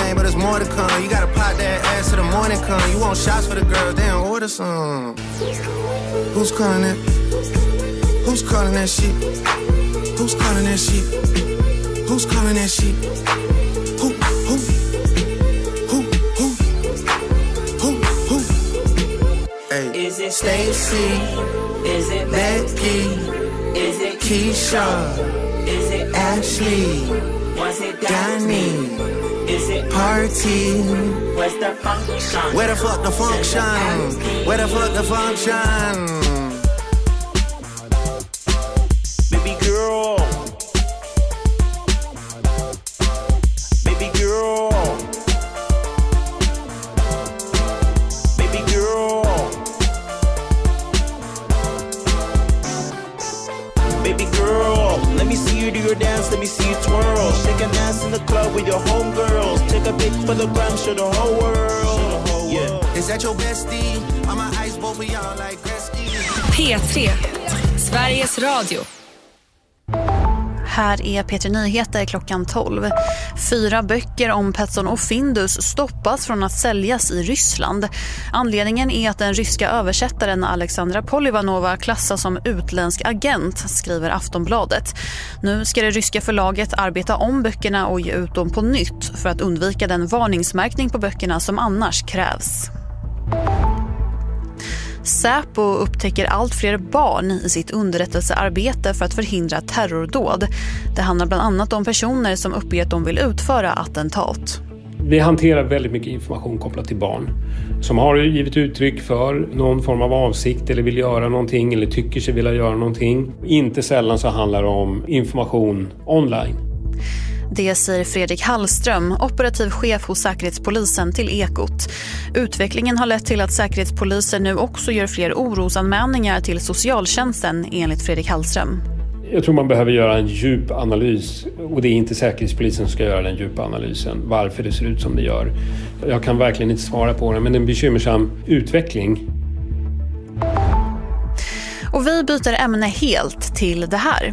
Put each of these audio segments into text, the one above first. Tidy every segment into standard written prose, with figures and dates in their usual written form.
champagne, but it's more to come. You gotta pop that ass till the morning come. You want shots for the girls, they don't order some. Who's calling that? Who's calling that shit? Who's calling that shit? Who's calling that shit? Who? Hey. Is it Stacy? Is it Becky? Is it Keisha? Is it Ashley? Was it Danny? Is it Party? Where's the function? Where the fuck the function? Where the fuck the function? Baby girl. Baby girl. Baby girl. Baby girl, let me see you do your dance, let me see you twirl. Shake an ass in the club with your homegirls. Take a pic for the gram, show the whole world. Yeah. Is that your bestie? I'm a ice boat for y'all like Gretzky. P3, Sveriges Radio. Här är P3 Nyheter klockan 12. 4 böcker om Petson och Findus stoppas från att säljas i Ryssland. Anledningen är att den ryska översättaren Alexandra Polivanova klassas som utländsk agent, skriver Aftonbladet. Nu ska det ryska förlaget arbeta om böckerna och ge ut dem på nytt för att undvika den varningsmärkning på böckerna som annars krävs. Säpo upptäcker allt fler barn i sitt underrättelsearbete för att förhindra terrordåd. Det handlar bland annat om personer som uppger att de vill utföra attentat. Vi hanterar väldigt mycket information kopplat till barn som har givit uttryck för någon form av avsikt eller vill göra någonting eller tycker sig vilja göra någonting. Inte sällan så handlar det om information online. Det säger Fredrik Hallström, operativ chef hos Säkerhetspolisen till Ekot. Utvecklingen har lett till att Säkerhetspolisen nu också gör fler orosanmälningar till socialtjänsten, enligt Fredrik Hallström. Jag tror man behöver göra en djup analys, och det är inte Säkerhetspolisen som ska göra den djupa analysen, varför det ser ut som det gör. Jag kan verkligen inte svara på det, men det är en bekymmersam utveckling. Och vi byter ämne helt till det här.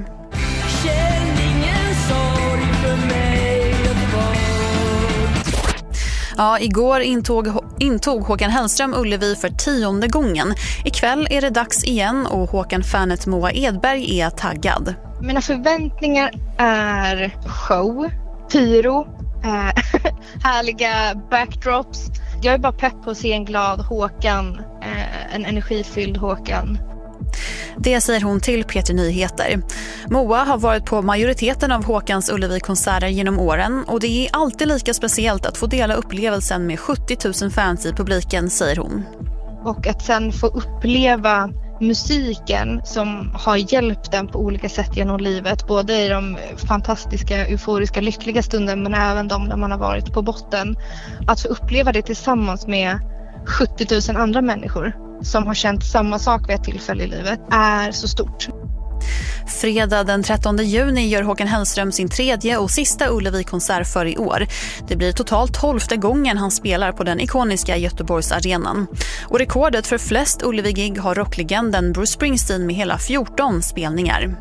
Ja, igår intog Håkan Hellström Ullevi för 10:e gången. Ikväll är det dags igen och Håkan-fanet Moa Edberg är taggad. Mina förväntningar är show, pyro, härliga backdrops. Jag är bara pepp på att se en glad Håkan, en energifylld Håkan. Det säger hon till P3 Nyheter. Moa har varit på majoriteten av Håkans Ullevi-konserter genom åren och det är alltid lika speciellt att få dela upplevelsen med 70 000 fans i publiken, säger hon. Och att sen få uppleva musiken som har hjälpt den på olika sätt genom livet. Både i de fantastiska, euforiska, lyckliga stunden men även de där man har varit på botten. Att få uppleva det tillsammans med 70 000 andra människor som har känt samma sak vid ett tillfälle i livet är så stort. Fredag den 13 juni gör Håkan Hellström sin 3:e och sista Ullevi-konsert för i år. Det blir totalt 12:e gången han spelar på den ikoniska Göteborgsarenan. Och rekordet för flest Ullevi-gig har rocklegenden Bruce Springsteen med hela 14 spelningar.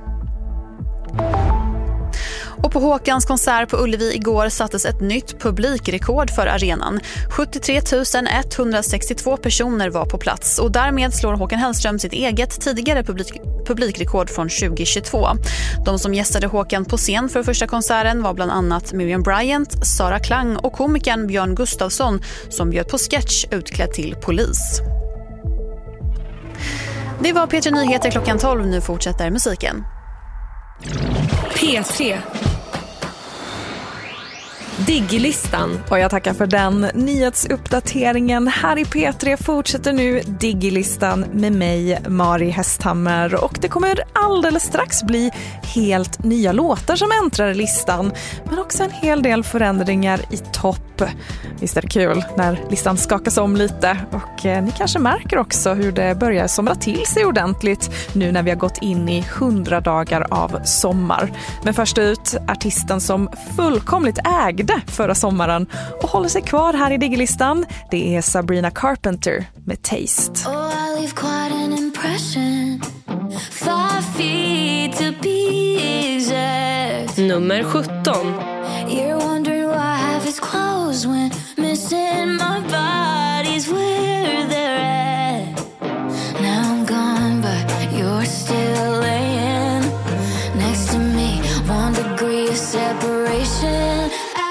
Och på Håkans konsert på Ullevi igår sattes ett nytt publikrekord för arenan. 73 162 personer var på plats och därmed slår Håkan Hellström sitt eget tidigare publikrekord från 2022. De som gästade Håkan på scen för första konserten var bland annat Miriam Bryant, Sara Klang och komikern Björn Gustafsson som bjöd på sketch utklädd till polis. Det var P3 Nyheter klockan 12, nu fortsätter musiken. P3 Diggilistan. Och jag tackar för den nyhetsuppdateringen. Här i P3 fortsätter nu Diggilistan med mig, Mari Hästhammer. Och det kommer alldeles strax bli helt nya låtar som äntrar listan. Men också en hel del förändringar i topp. Visst är det kul när listan skakas om lite. Och ni kanske märker också hur det börjar somra till sig ordentligt nu när vi har gått in i 100 dagar av sommar. Men först ut, artisten som fullkomligt ägde förra sommaren och håller sig kvar här i Diggilistan. Det är Sabrina Carpenter med Taste. Oh, I leave quite an impression. 5 feet to be exact. Nummer 17. You're wondering why I have his clothes knows when missing my body's where they're at. Now I'm gone, but you're still laying next to me. 1 degree of separation.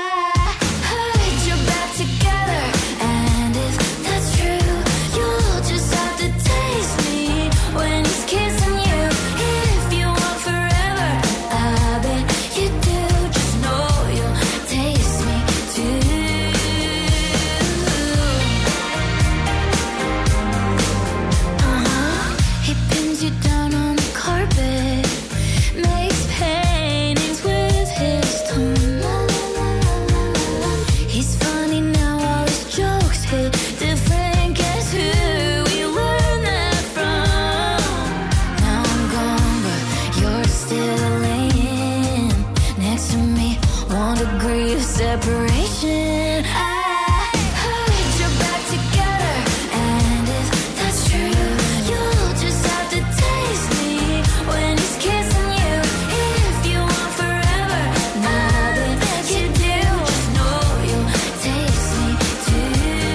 Separation. I heard you're back together, and if that's true, you'll just have to taste me when he's kissing you. If you want forever, now that you do, just know you'll taste me too.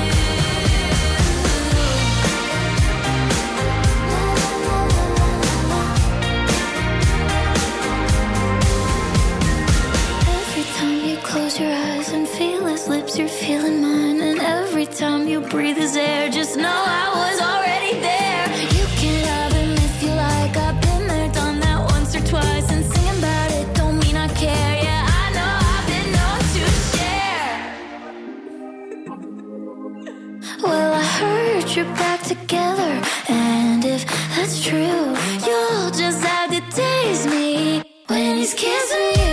Every time you close your eyes and feel his lips, you're feeling mine. And every time you breathe his air, just know I was already there. You can have him if you like. I've been there, done that once or twice. And singing about it don't mean I care. Yeah, I know I've been known to share. Well, I heard you're back together, and if that's true, you'll just have to taste me when he's kissing you.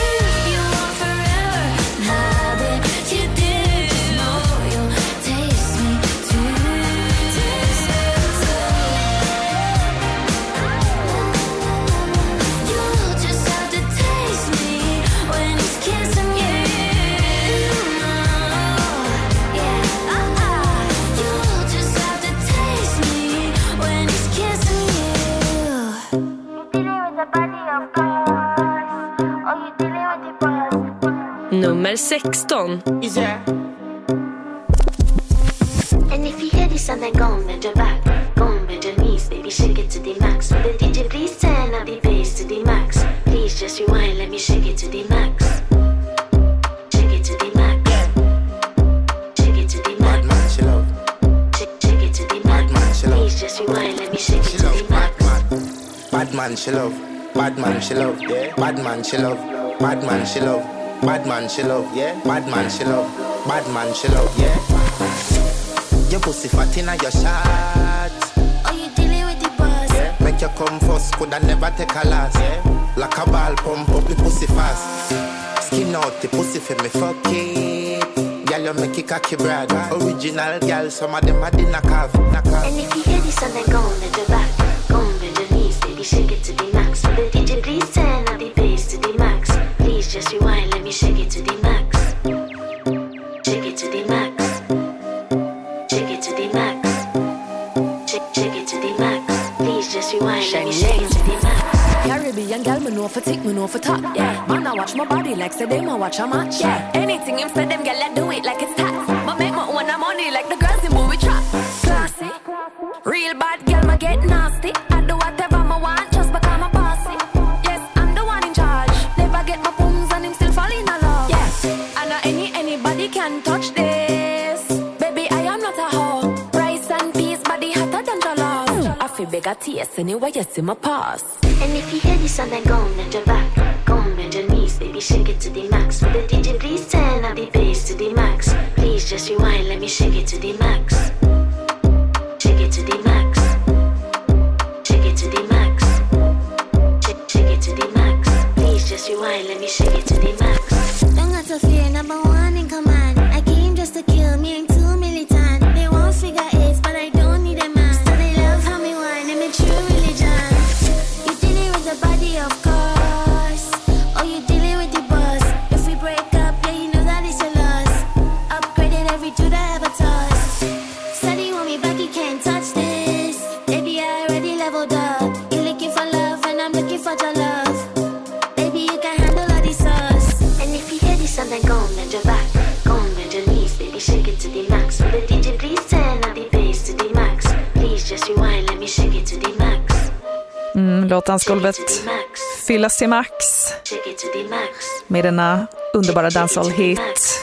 Nummer 16. And if you hear this and then go and bend your back, go and bend your knees, baby, shake it to the max. Will the DJ please turn up the bass to the max? Please just rewind, let me shake it to the max. Shake it to the max. Shake it to the max. Bad man, she love. Shake it to the max. Bad man, she love. Please just rewind, let me shake it to the max. Bad man, she love. Bad man, she love. Yeah. Bad man, she love. Bad man, she love. Bad man, she love, yeah. Bad man, she love. Bad man, she love, yeah. Your pussy fat inna your shot. Oh, you dealing with the boss? Yeah. Make you come first, coulda never take a last. Yeah. Like a ball, pump up the pussy fast. Skin out the pussy for me, fuck it. Girl, you make it cocky brad. Original girl, some of them are the knockoff. And if you hear this and then go on bend your back, go on bend your knees, baby, shake it to the max. Will the DJ please turn up the bass to the max? Please just rewind, let me shake it to the max. Shake it to the max. Shake it to the max. Shake it to the max. Please just rewind, let me shake it to the max. Caribbean girl, me know for tick, me know for top. Yeah, man, I watch my body like say them I watch a match. Yeah, anything him say them girl, I do it like it's tax. But make my own money like the girls in movie trap. Classy, real bad girl, me get nasty. I do whatever I want just because I'm bossy. Yes, I'm the one in charge. Never get my booms and him still fall in love. Yes, I know anybody can touch this. Baby, I am not a hoe. Rice and peas, body hotter than jollof. I feel big a taste anyway, you see my pass. And if you hear this and then go on bend your back, go on bend your knees, baby, shake it to the max. Will the DJ please turn up the bass to the max? Please just rewind, let me shake it to the max. Shake it to the max. Shake it to the max. Shake it to the max. Please just rewind, let me shake it to the max. Don't got to fear, number one in command. I came just to kill me and too militant. They won't figure eight, but I don't need a man. So they love how me whine, I'm a true religion. You dealing with the body, of course. Oh, you dealing with the boss. If we break up, yeah, you know that it's a loss. Upgraded every dude I ever tossed. shake it to the max. Will the DJ please turn up the bass to the max? Please just rewind, let me shake it to the max. Låt dansgolvet fyllas till max med denna underbara dancehall-hit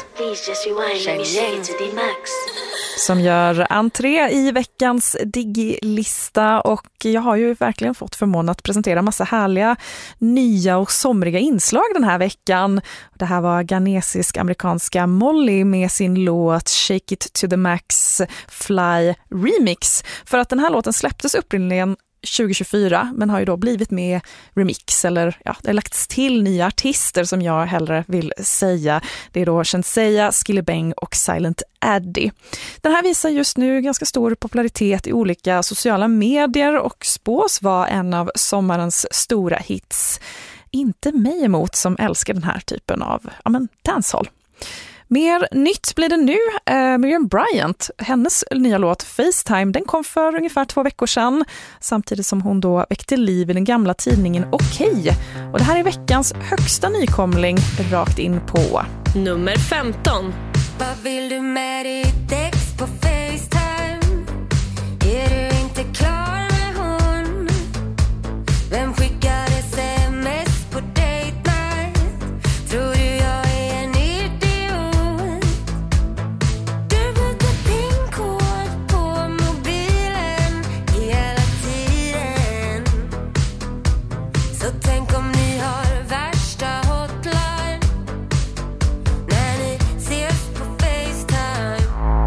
som gör entré i veckans Digilista. Och jag har ju verkligen fått förmånen att presentera massa härliga nya och somriga inslag den här veckan. Det här var ghanesisk-amerikanska Molly med sin låt Shake It To The Max Fly Remix. För att den här låten släpptes upprinnligen 2024 men har ju då blivit med remix, eller ja, det har lagts till nya artister som jag hellre vill säga. Det är då Shenseea, Skillibeng och Silent Addy. Den här visar just nu ganska stor popularitet i olika sociala medier och spås vara en av sommarens stora hits. Inte mig emot som älskar den här typen av dancehall. Mer nytt blir det nu. Miriam Bryant, hennes nya låt FaceTime, den kom för ungefär 2 veckor sedan. Samtidigt som hon då väckte liv i den gamla tidningen Okej. Och det här är veckans högsta nykomling rakt in på nummer 15. Vad vill du med ditt ex på FaceTime? Är du inte klar med hon? Vem skickar sms på date night? Tror du jag är en idiot? Du byter pinkod på mobilen hela tiden. Så tänk om ni har värsta hotline när ni ses på FaceTime.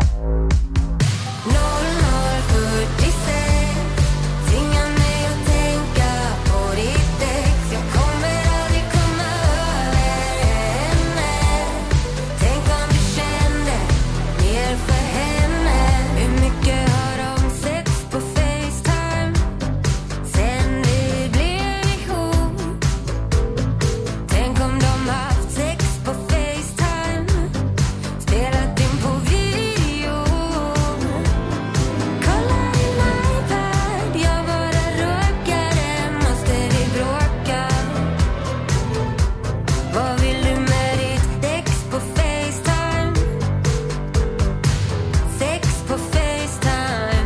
0046 tvingar mig att tänka på ditt ex. Jag kommer aldrig komma över henne. Tänk om du kände mer för henne. Hur mycket har de sex på FaceTime sen vi blev ihop? Tänk om de haft sex på FaceTime, spelat in på video. Kolla din iPad, jag bara råkade. Måste vi bråka? Vad vill du med ditt ex på FaceTime? Sex på FaceTime.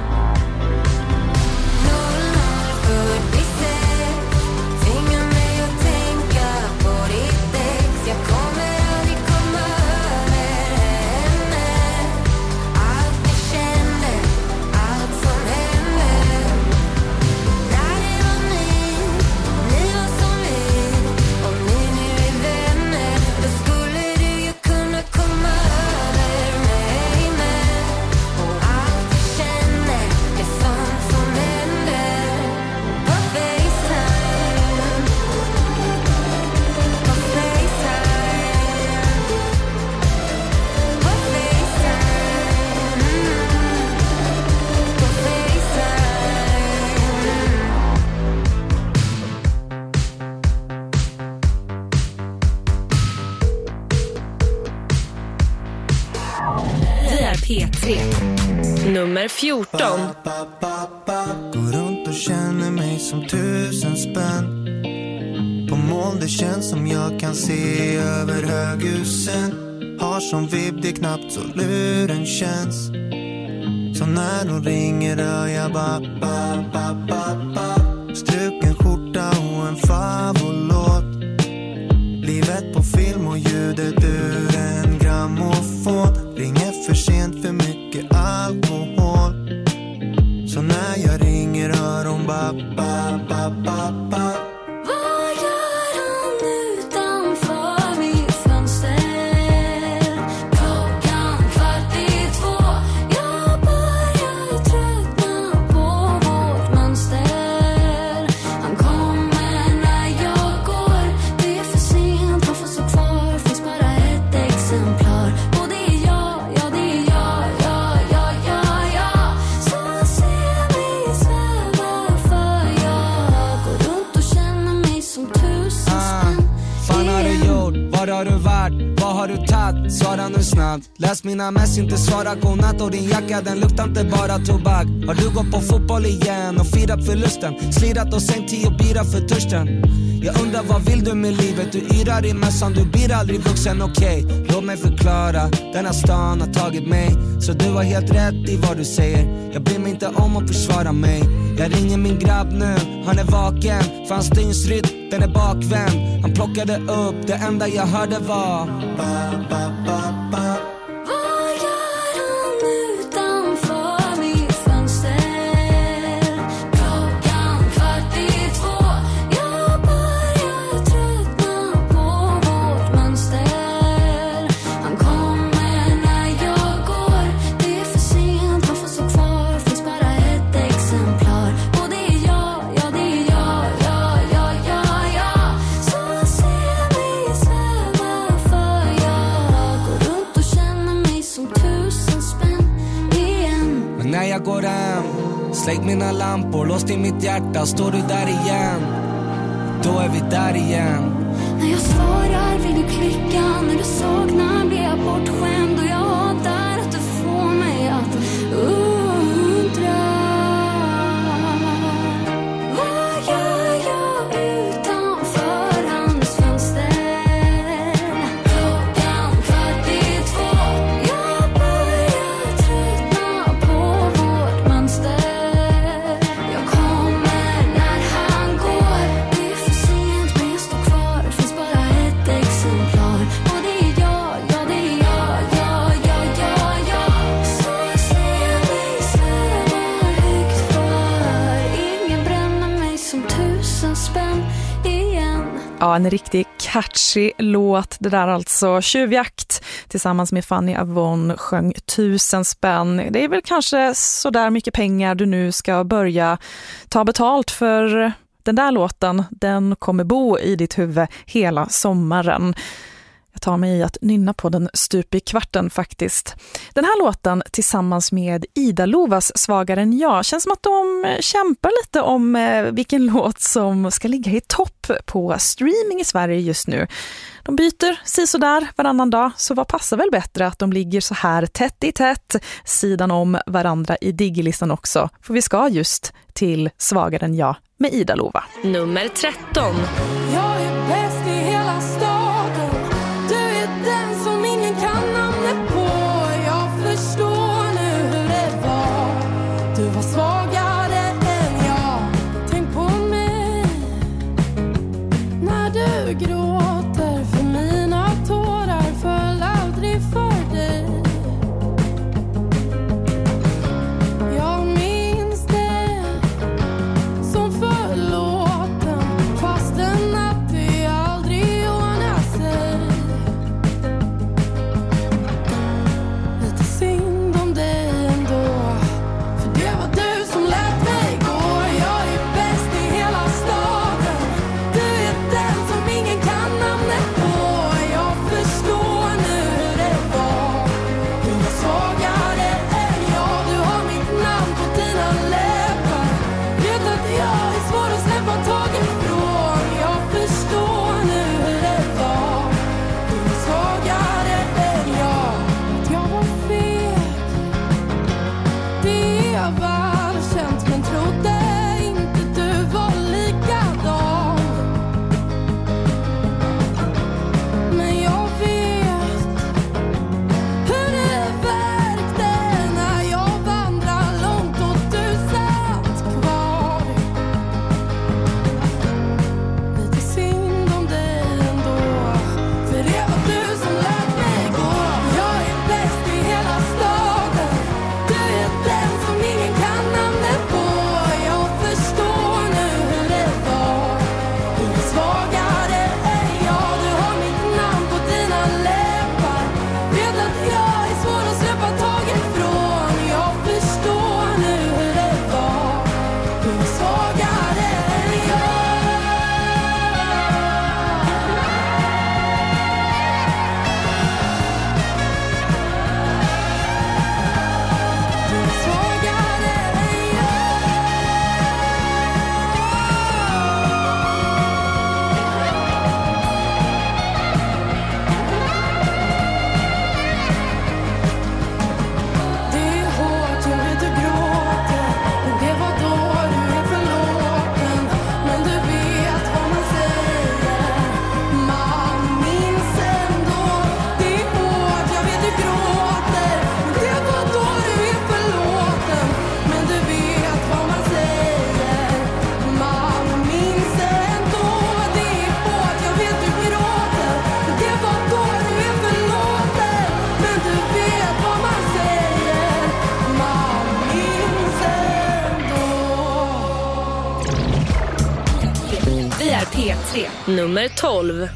0046 tvingar mig att tänka på ditt ex. Jag kommer aldrig komma över henne. Allt vi kände, allt som hände. När det var ni var som vi. Om ni nu är vänner, då skulle du ju kunna komma över mig med. Och allt vi känner är sånt som händer på FaceTime. På FaceTime. På FaceTime. På Vi är P3. Nummer 14. Går runt och känner mig som 1000 spänn. På moln det känns som jag kan se över höghusen. Har som vibb, det knappt så luren känns. Så när de ringer hör jag ba. Struken skjorta och en favolåt. Livet på film och ljudet ur en grammofon. Ringer för sent, för mycket alkohol. Så när jag ringer hör hon ba. Vad gör han utanför mitt fönster? Klockan 1:15. Jag börjar tröttna på vårt mönster. Han kommer när jag går. Det är för sent, han får stå kvar. Finns bara ett exemplar. Och det är jag, ja det är jag. Så ser vi sväva för jag går runt och känner mig som 1000 spänn. Fan har du gjort? Var har du varit? Vad har du tagit? Svara nu snabbt. Läs mina mess, inte svara godnatt. Och din jacka, den luktar inte bara tobak. Har du gått på fotboll igen och firat förlusten? Slirat och sänkt 10 bira för törsten. Jag undrar vad vill du med livet? Du yrar i mässan, du blir aldrig vuxen, okej. Låt mig förklara, den här stan har tagit mig. Så du har helt rätt i vad du säger. Jag bryr mig inte om att försvara mig. Jag ringer min grabb nu, han är vaken. För hans dygnsrytm, den är bakvänd. Han plockade upp, det enda jag hörde var ba, ba, ba, ba. Jag går hem, släck mina lampor, låst i mitt hjärta, står du där igen? Då är vi där igen. När jag svarar vill du klicka, när du saknar blir jag bortskämd. Och jag hatar att du får mig att undra. Vad gör jag utanför hans fönster? Klockan 1:45. Jag börjar tröttna på vårt mönster. Jag kommer när han går. Det är för sent men jag står kvar. Det finns bara ett exemplar. Och det är jag, ja det är jag, ja, ja, ja, ja. Så jag ser mig sväva högt för. Ingen bränner mig som 1000 spänn igen. Ja, en riktigt catchy låt. Det där alltså. Tjuvjakt tillsammans med Fanny Avon sjöng 1000 spänn. Det är väl kanske så där mycket pengar du nu ska börja ta betalt för den där låten. Den kommer bo i ditt huvud hela sommaren. Jag tar mig i att nynna på den stup i kvarten faktiskt. Den här låten tillsammans med Ida Lovas Svagare än jag känns som att de kämpar lite om vilken låt som ska ligga i topp på streaming i Sverige just nu. De byter sisådär varannan dag, så vad passar väl bättre att de ligger så här tätt i tätt sidan om varandra i Diggelistan också. För vi ska just till Svagare än jag med Ida Lova. Nummer 13. Jag är bäst i hela staden. Du är den som ingen kan namnet på. Jag förstår nu hur det var. Du var svagare än jag. Tänk på mig när du gråter, för mina tårar föll aldrig för dig. Jag minns det som förlåten, fastän att det aldrig P3. Nummer 12.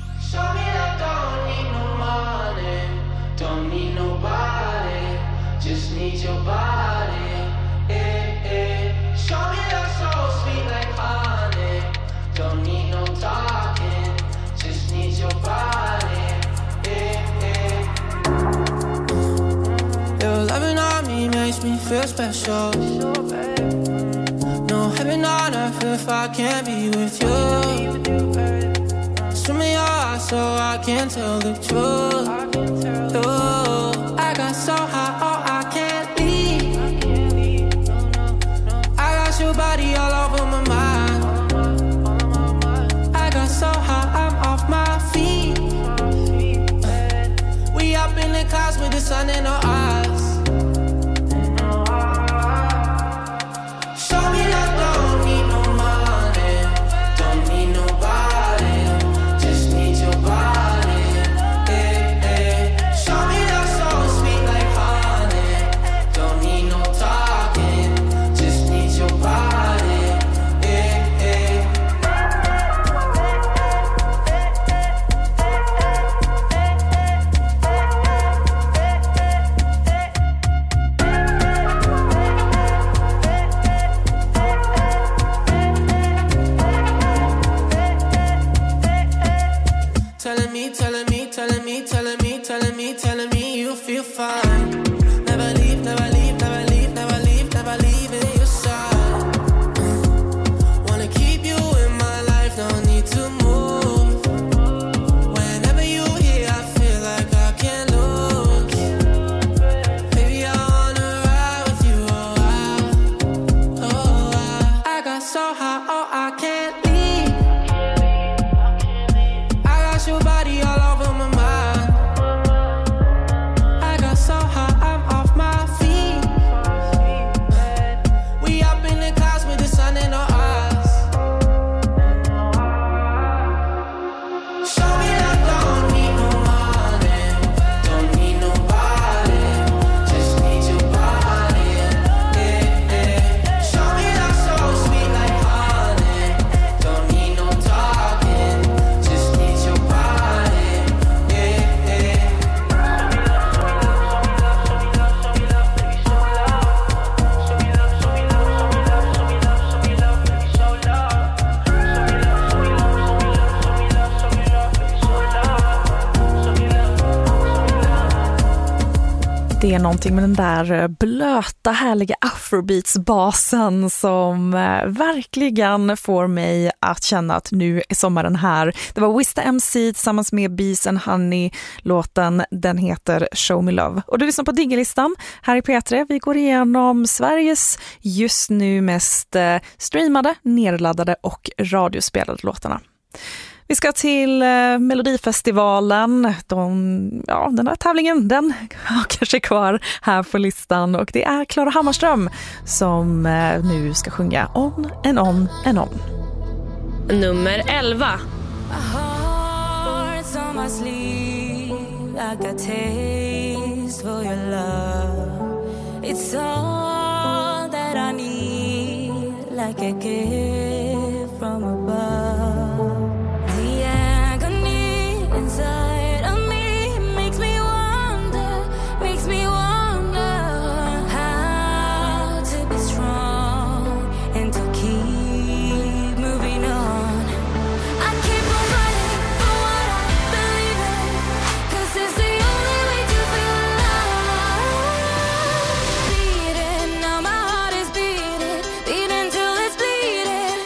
Don't need nobody, just need your body. Show me that so sweet like honey. Don't need no talking, just need your body. Your loving on me makes me feel special. No heaven on earth if I can't be with you. Swim me your eyes so I can tell the truth. I got so high, oh I can't leave. I got your body all over my mind. I got so high, I'm off my feet. We up in the clouds with the sun in our eyes. Show me that don't need no money, don't need nobody, just need your body. Show me that so sweet like honey, don't need no talking, just need your body. Telling me, telling me, telling me, telling me, telling me, telling me you feel fine. Never leave, never leave, never leave, never leave, never leave in your side. Wanna keep you in my life, don't need to move. Whenever you here, I feel like I can't lose. Baby, I wanna ride with you, I got so high, oh I can't leave. I got your body all over my mind. I got so high, I'm off my feet. We up in the clouds with the sun in our eyes. Show me that don't need no money, don't need nobody, just need your body. Show me that so sweet like honey, don't need no talking, just need your body. Det är någonting med den där blöta, härliga afrobeats-basen som verkligen får mig att känna att nu är sommaren här. Det var Wista MC tillsammans med Bees and Honey. Låten, den heter Show Me Love. Och du lyssnar på Diggelistan här i P3. Vi går igenom Sveriges just nu mest streamade, nedladdade och radiospelade låtarna. Vi ska till Melodifestivalen. Den här tävlingen, den har kanske kvar här på listan. Och det är Klara Hammarström som nu ska sjunga On and On and On. Nummer 11. It's all that I need, like a gift from above. The agony inside of me makes me wonder how to be strong and to keep moving on. I keep on fighting for what I believe in, 'cause it's the only way to feel alive. Beating, now my heart is beating till it's bleeding.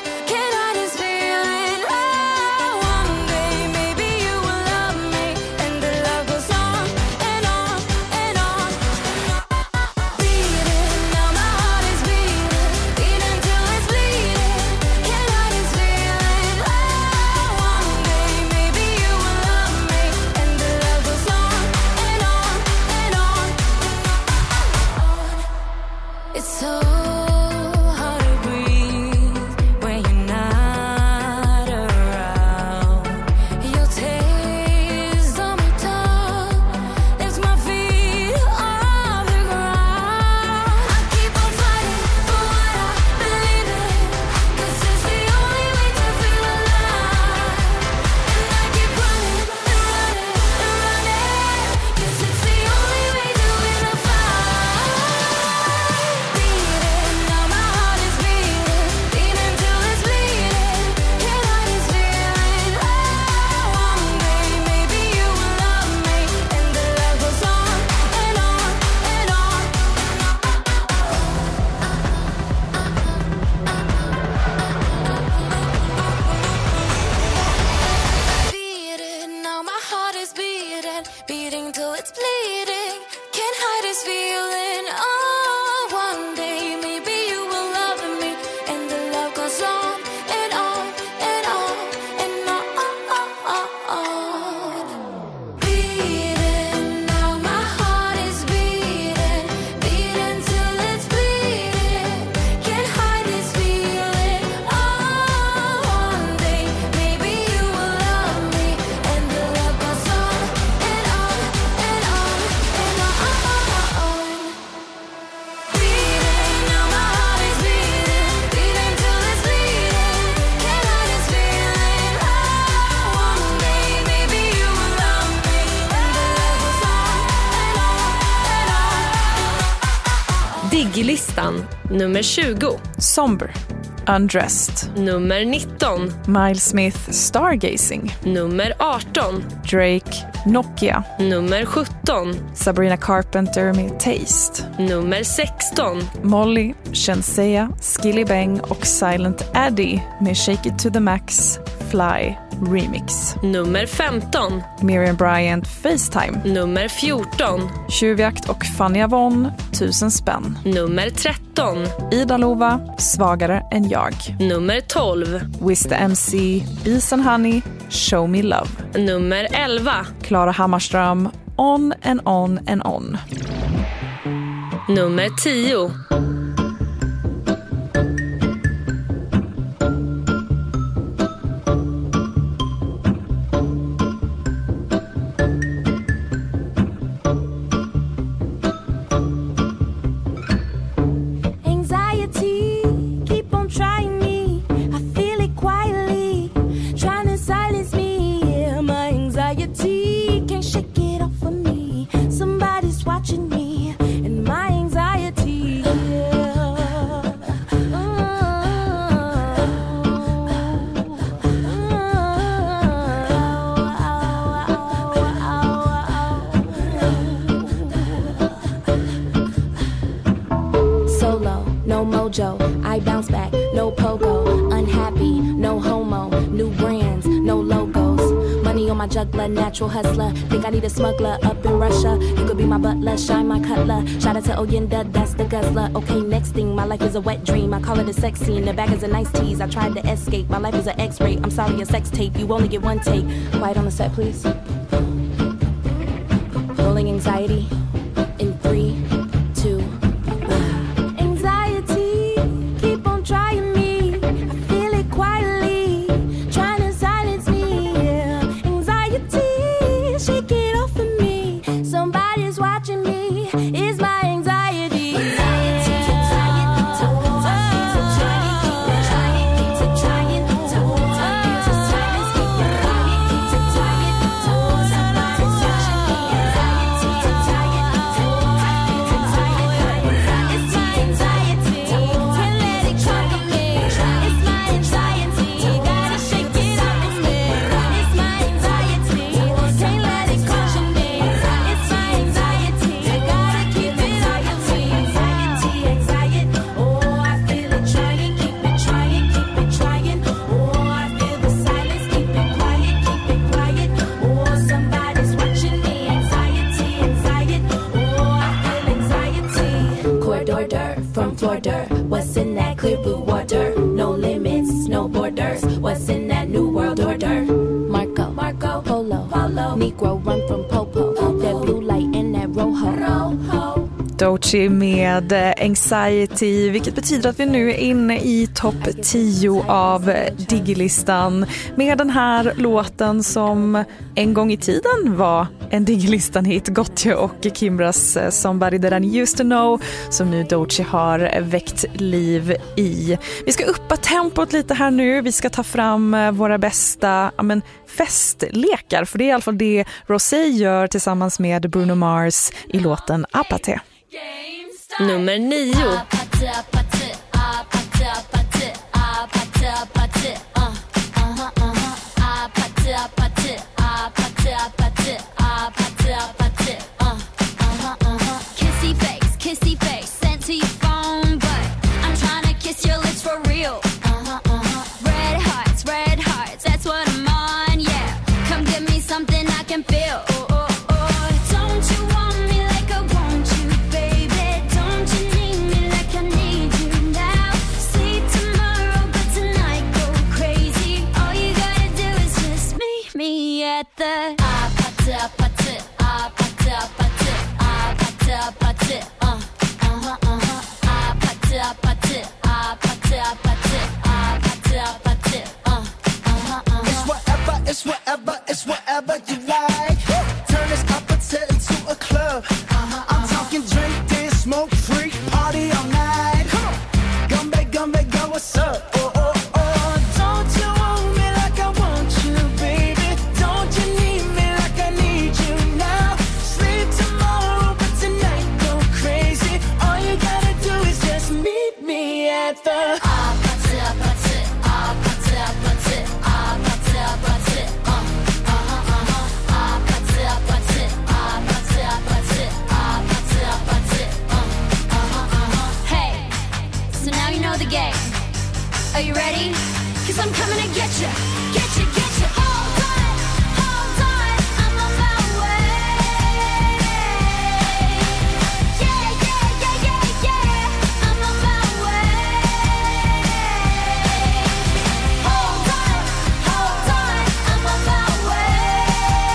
Diggilistan. Nummer 20. Somber, Undressed. Nummer 19. Miles Smith, Stargazing. Nummer 18. Drake, Nokia. Nummer 17. Sabrina Carpenter med Taste. Nummer 16. Molly, Shenzea, Skilly Bang och Silent Eddie med Shake It To The Max, Fly Remix. Nummer 15. Miriam Bryant, FaceTime. Nummer 14. Tjuvjakt och Fanny Avon, 1000 spänn. Nummer 13. Ida Lova, Svagare än jag. Nummer 12. Wiz the MC, Bees and Honey, Show Me Love. Nummer 11. Klara Hammarström, On and On and On. Nummer 10. I bounce back, no pogo, unhappy, no homo, new brands, no logos, money on my juggler, natural hustler, think I need a smuggler up in Russia, you could be my butler, shine my cutler, shout out to Oyenda, that's the guzzler, okay next thing, my life is a wet dream, I call it a sex scene, the bag is a nice tease, I tried to escape, my life is an x-ray, I'm sorry a sex tape, you only get one take, quiet on the set please, rolling anxiety, in 3, 2, what's in that clear blue water? No limits, no borders. What's in that new world order? Marco, Polo, Negro run from Popo. That blue light and that rojo. Doechii med Anxiety, vilket betyder att vi nu är inne i topp 10 av Diggilistan med den här låten som en gång i tiden var en Diggilistan-hit, Gotye och Kimbras Somebody That I Used To Know, som nu Doechii har väckt liv i. Vi ska uppa tempot lite här nu, vi ska ta fram våra bästa festlekar, för det är i alla fall det Rosé gör tillsammans med Bruno Mars i låten Apathy. Nummer 9. Kissy face, sent to your phone, but I'm trying to kiss your lips for real. Red hearts, that's what I'm on, yeah. Come give me something I can feel. Don't you want me like I want you, baby? Don't you need me like I need you now? See tomorrow, but tonight go crazy. All you gotta do is just meet me at the apathy. at the party, party, party, party, party, party, Hey, so now you know the game. Are you ready? 'Cause I'm coming to get you, get you, get you. Hold on, I'm on my way. Yeah, yeah, yeah, yeah, yeah, I'm on my way. Hold on, I'm on my way.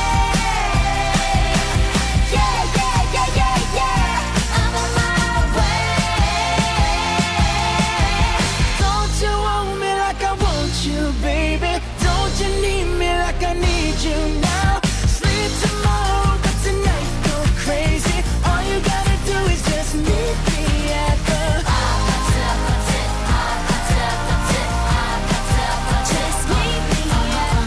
Yeah, yeah, yeah, yeah, yeah, I'm on my way. Don't you want me like I want you, baby? Don't you need me like I need you now? Sleep tomorrow, but tonight go crazy. All you gotta do is just meet me at the just meet me at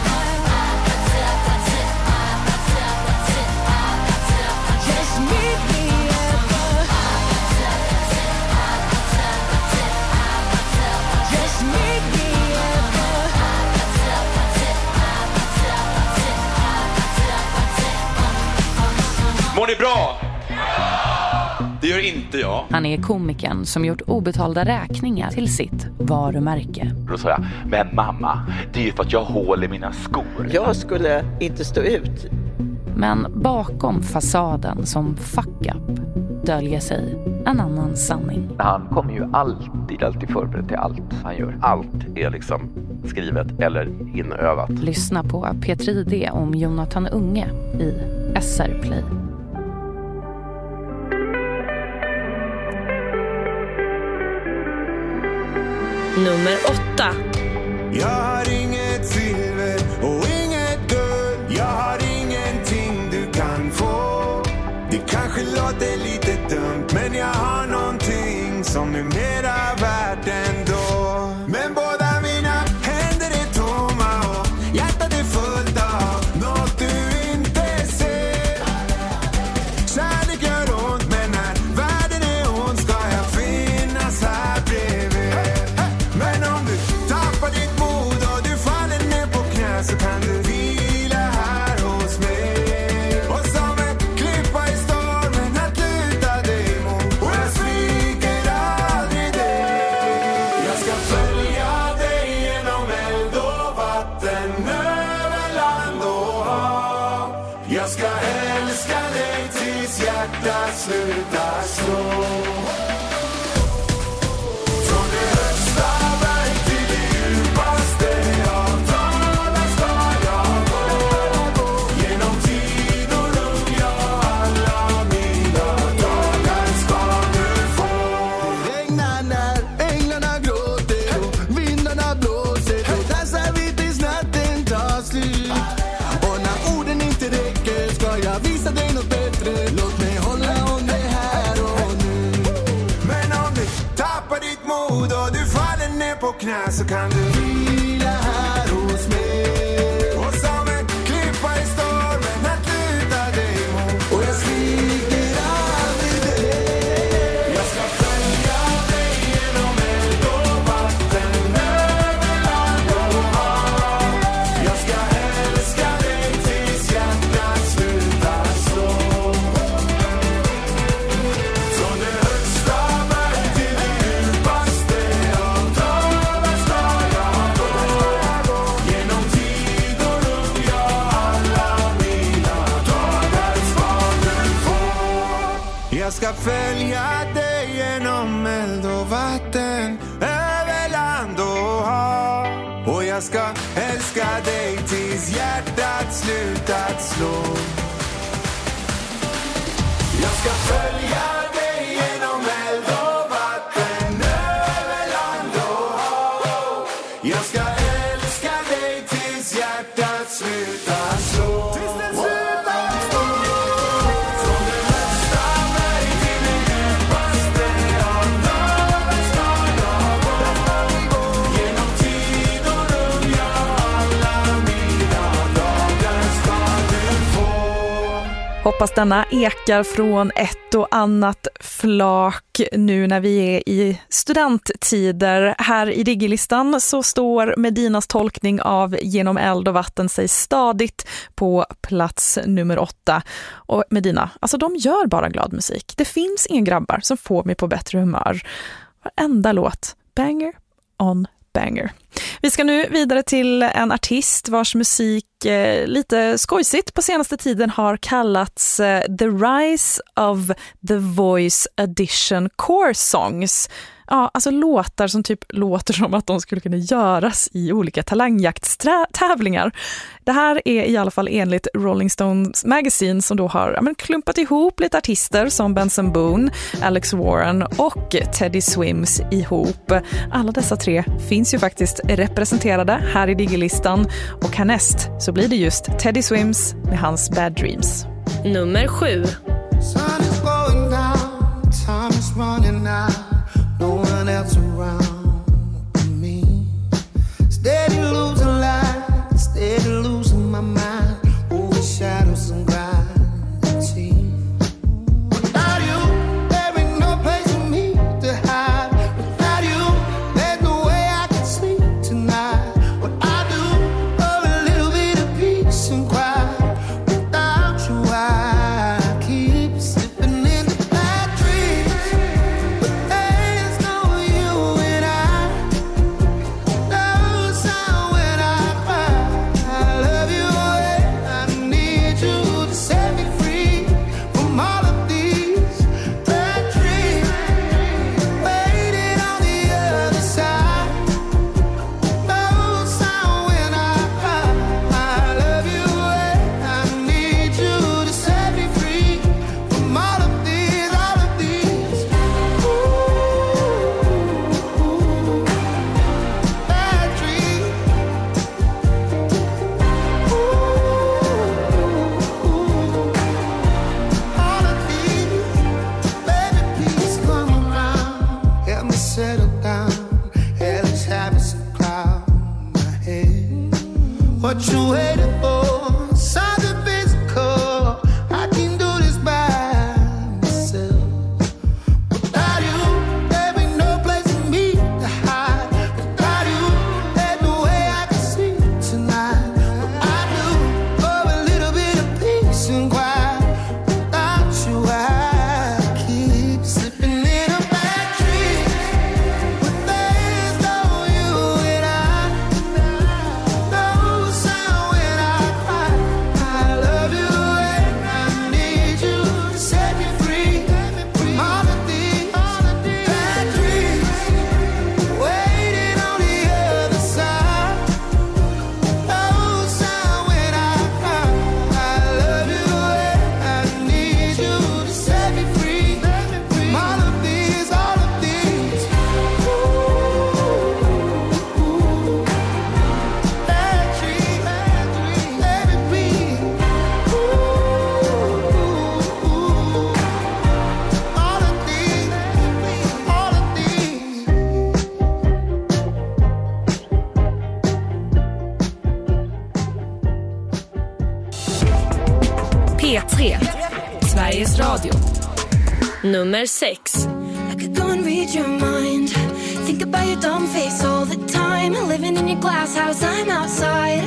just meet me at just meet me Mår ni bra? Det gör inte jag. Han är komikern som gjort obetalda räkningar till sitt varumärke. Då sa jag, men mamma, det är ju för att jag har hål i mina skor. Jag skulle inte stå ut. Men bakom fasaden som fuck up döljer sig en annan sanning. Han kommer ju alltid förberedd till allt han gör. Allt är liksom skrivet eller inövat. Lyssna på P3 ID om Jonathan Unge i SR Play. Nummer 8. Jag har inget silver och inget guld. Jag har ingenting du kan få. Det kanske låter lite dumt, men jag har någonting som är mera värt ändå. Men båda mina händer är tomma och hjärtat är fullt av något du inte ser. Kärlek gör ont, men när världen är ond ska jag finnas här bredvid. Men om du tappar ditt mod och du faller ner på knä så kan du vila här hos mig. Och som en klippa i stormen att luta dig mot. Och jag sviker aldrig dig. Jag ska följa dig genom eld och vatten, över land och hav. Jag ska älska dig tills hjärtat slutar slå. Från det högsta berg till det djupaste av dalar ska jag gå. Genom tid och rum, ja, alla mina dagar ska du få. Det regnar när änglarna gråter och vindarna blåser. Då dansar vi tills natten tar slut. Och när orden inte räcker ska jag visa dig något bättre. Låt mig hålla om dig här och nu. Men om du tappar ditt mod och du faller ner på knä så kan du vila här hos mig. Och som en klippa i stormen att luta dig mot. Och jag sviker aldrig dig. Jag ska följa dig genom eld och vatten, över land och hav. Jag ska älska dig tills hjärtat slutar slå. Från det högsta berg till det djupaste av dalar ska jag gå. Genom tid och rum, ja, alla mina dagar ska du få. Jag ska följa dig genom eld och vatten, över land och hav. Och jag ska älska dig tills hjärtat slutat slå. Jag ska följa dig genom eld och vatten, över land och hav. Jag ska älska dig tills hjärtat slutar slå. Från det högsta berg till det djupaste av dalar ska jag gå. Genom tid och rum, ja, alla mina dagar ska du få. hoppas denna ekar från ett och annat flak nu när vi är i studenttider. Här i Digilistan så står Medinas tolkning av Genom eld och vatten sig stadigt på plats nummer 8. Och Medina, alltså de gör bara glad musik. Det finns inga grabbar som får mig på bättre humör. Varenda låt, banger on banger. Vi ska nu vidare till en artist vars musik lite skojsigt på senaste tiden har kallats The Rise of the Voice Edition Core Songs. Ja, alltså låtar som typ låter som att de skulle kunna göras i olika talangjaktstävlingar. Det här är i alla fall enligt Rolling Stones Magazine som då har klumpat ihop lite artister som Benson Boone, Alex Warren och Teddy Swims ihop. Alla dessa tre finns ju faktiskt representerade här i Digilistan och härnäst så blir det just Teddy Swims med hans Bad Dreams. Nummer 7. No one else around me. Steady losing light, steady losing my mind. Over shadows and gravity. Without you, there ain't no place for me to hide. Without you, there's no way I can sleep tonight. What I do, for a little bit of peace and quiet. Without you, I keep slipping into bad dreams. What you waiting for? Something physical. I can do this by myself. Without you, there ain't no place for me to hide. Without you, there's no way I can sleep tonight. What I do for a little bit of peace and quiet. Without you, I keep slipping in a bad dream. But there's no you and I. No sound when I cry. I love you and I need you to set me free from all of these bad dreams. Waiting on the other side. No sound when I cry. I love you and I need you to set me free from all of these bad dreams. P3. Sveriges Radio. Nummer 6. I could go and read your mind. Think about your dumb face all the time. Living in your glass house, I'm outside.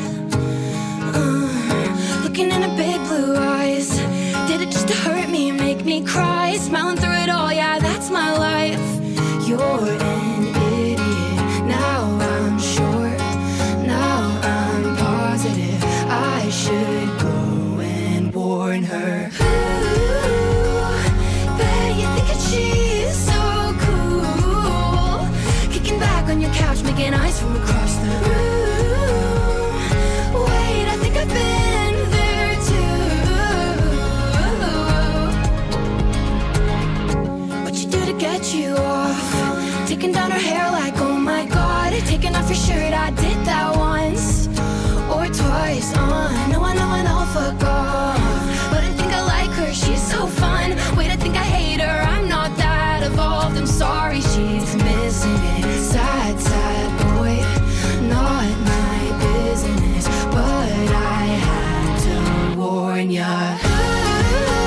Looking in her big blue eyes. Did it just to hurt me, make me cry? Smiling through it all, yeah, that's my life. You're an idiot. Now I'm sure. Now I'm positive. I should go and warn her. Bet you think that she's so cool. Kicking back on your couch, making eyes from across the room. Wait, I think I've been there too. What you do to get you off? Taking down her hair like, oh my god. Taking off your shirt, I did that once or twice. I know, fuck off. But I think I like her, she's so fun. Wait, I think I hate her, I'm not that evolved. I'm sorry, she's missing it. Sad, sad boy, not my business. But I had to warn ya.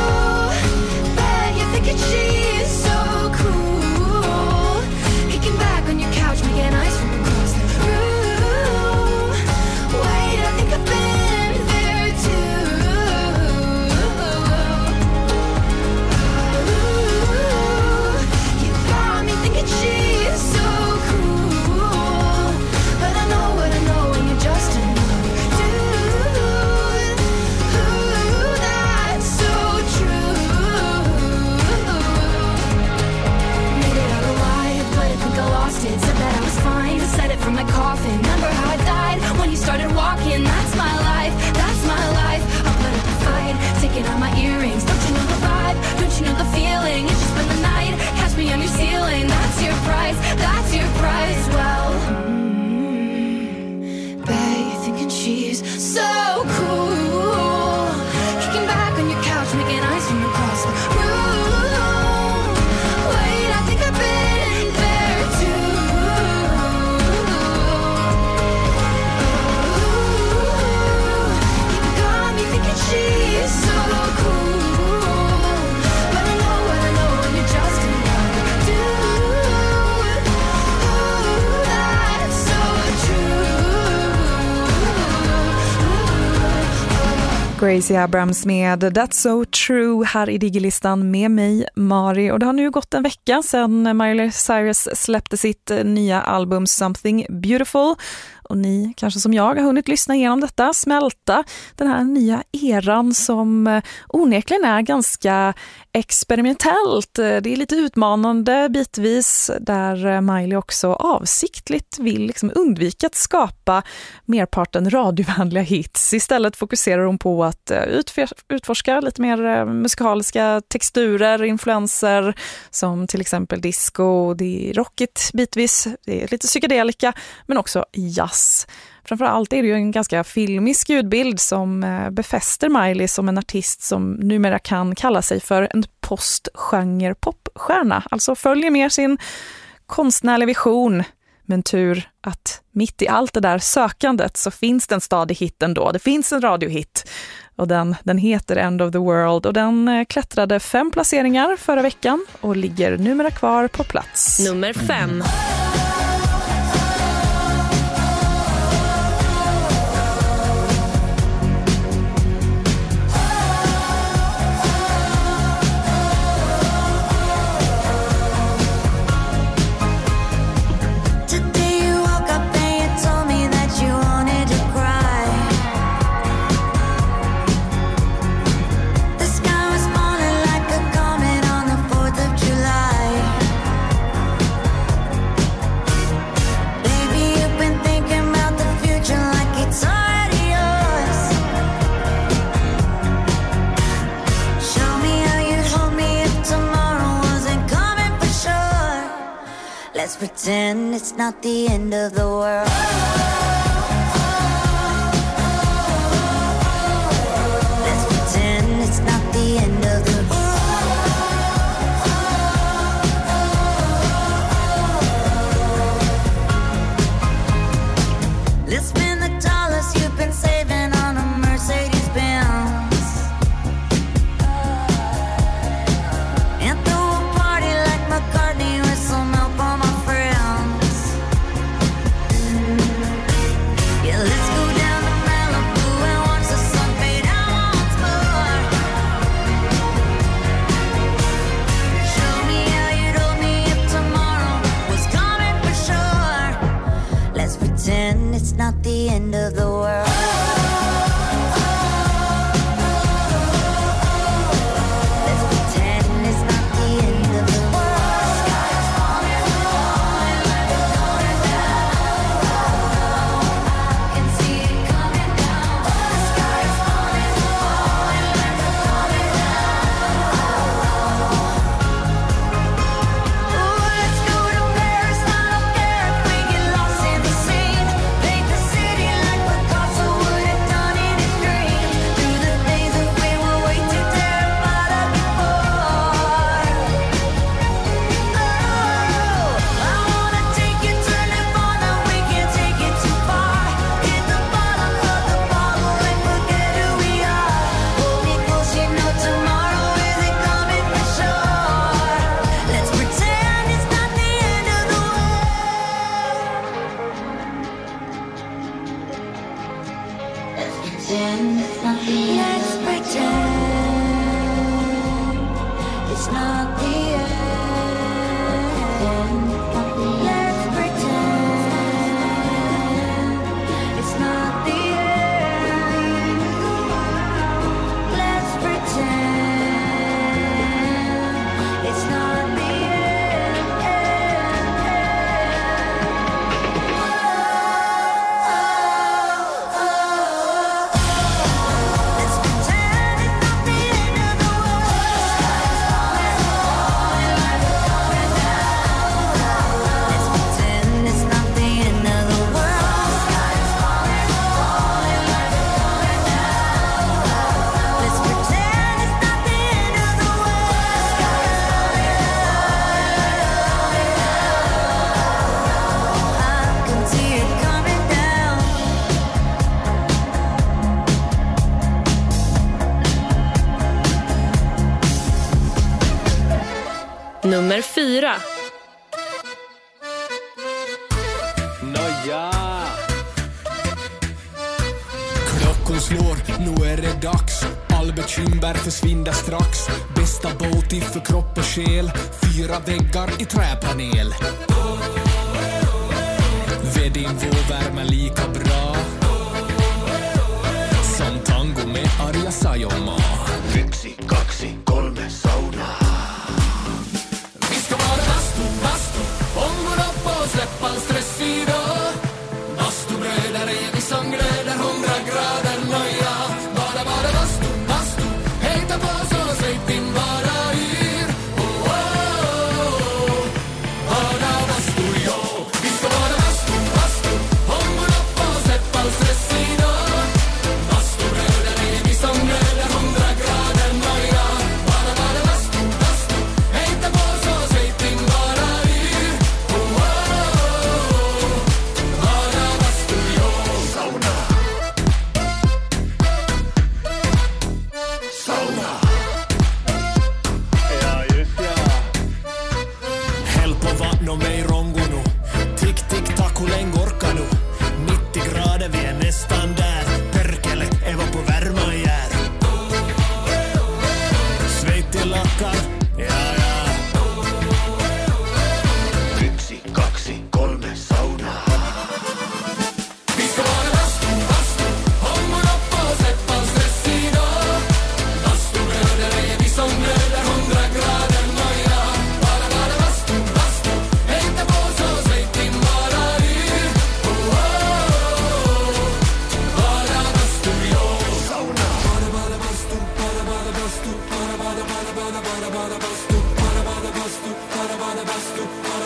nice, that's your price. Well, babe, you're thinking she's so cool, kicking back on your couch, making eyes from across the room. Wait, I think I've been there too. You got me thinking she's so cool, but I know when you're just in love. That's so true. Gracie Abrams med That's So True här i Digilistan med mig, Mari. Och det har nu gått en vecka sedan Miley Cyrus släppte sitt nya album Something Beautiful. Och ni kanske som jag har hunnit lyssna igenom detta, smälta den här nya eran som onekligen är ganska experimentellt. Det är lite utmanande bitvis, där Miley också avsiktligt vill liksom undvika att skapa merparten radiovänliga hits. Istället fokuserar hon på att utforska lite mer musikaliska texturer, influenser som till exempel disco, det är rockigt bitvis, det är lite psykedelika men också jazz. Framförallt är det ju en ganska filmisk ljudbild som befäster Miley som en artist som numera kan kalla sig för en postgenre popstjärna. Alltså följer med sin konstnärliga vision. Men tur att mitt i allt det där sökandet så finns det en stadig hit ändå. Det finns en radiohit och den heter End of the World och den klättrade 5 placeringar förra veckan och ligger numera kvar på plats. Nummer 5. Let's pretend it's not the end of the world. Let's pretend it's not the end of the world. Let's spend the dollars you've been saving on a Mercedes-Benz and throw a party like McCartney with some help on my friends. Yeah, let's go down to Malibu and watch the sun fade out once more. Show me how you'd hold me if tomorrow was coming for sure. Let's pretend it's not the end of the world. Let's go to Paris, I don't care if we get lost in the scene. Paint the city like we're Ja! Klockan slår, nu är det dags. All bekymmer försvinner strax. Bästa båt för kropp och själ. 4 väggar i träpanel. Vedin vår värme lika bra som tango med Arja Saijonmaa. 1, 2, 3 sauna. Vi ska vara bastu, ångon upp och släppa all stress idag. Bastubröder är vi som glöder 100 grader nöja. Bara bastu, hejta på så svejt in bara yr. Oh, oh, oh. Bara bastu, ja. Vi ska vara bastu, ångon upp och släppa all stress idag. Bastubröder är vi som glöder 100 grader nöja. Bara bastu, hejta på så svejt in bara yr. Oh, oh, oh. Bara bastu, ja. Sauna. Sauna. Ja, just ja. Häll på vatten och mig rongo nu. Tick, tick, tack, hur länge orkar nu? 90 grader, vi är nästan där. Perkele, Eva på värma jär. Svejt i lackar, ja, ja. 1, 2, 3 sauna. Vi ska vara bastu, ångon upp och släppa all stress idag. Bastubröder är vi som glöder 100 grader nöja. Bara bastu, hejta på så svejt in bara yr. Oh, oh, oh. Bara bastu, ja. Sauna. Bara bastu, bara bastu, bara bastu, bara bastu, bara bastu, bara bastu,